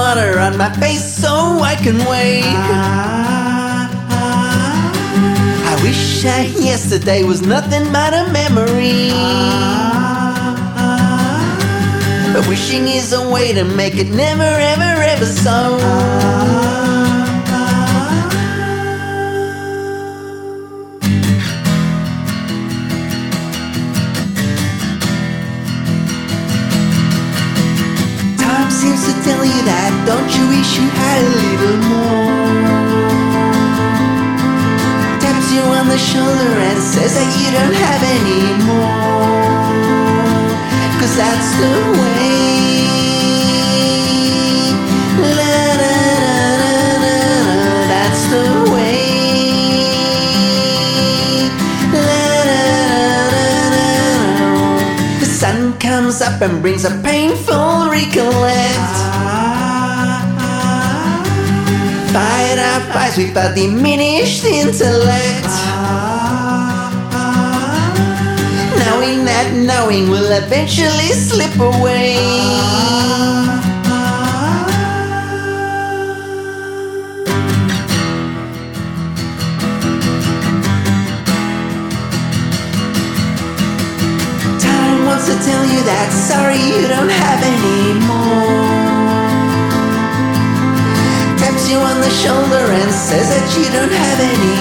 water on my face so I can wake. I wish yesterday was nothing but a memory. But wishing is a way to make it never ever ever so. Time seems to tell you that, don't you wish you had a little more? Taps you on the shoulder and says that you don't have any more. 'Cause that's the way. La, da, da, da, da, that's the way. La, da, da, da, da. The sun comes up and brings a painful recollect. Fight our fights without diminished intellect. Knowing that knowing will eventually slip away. Time wants to tell you that sorry you don't have any more. Taps you on the shoulder and says that you don't have any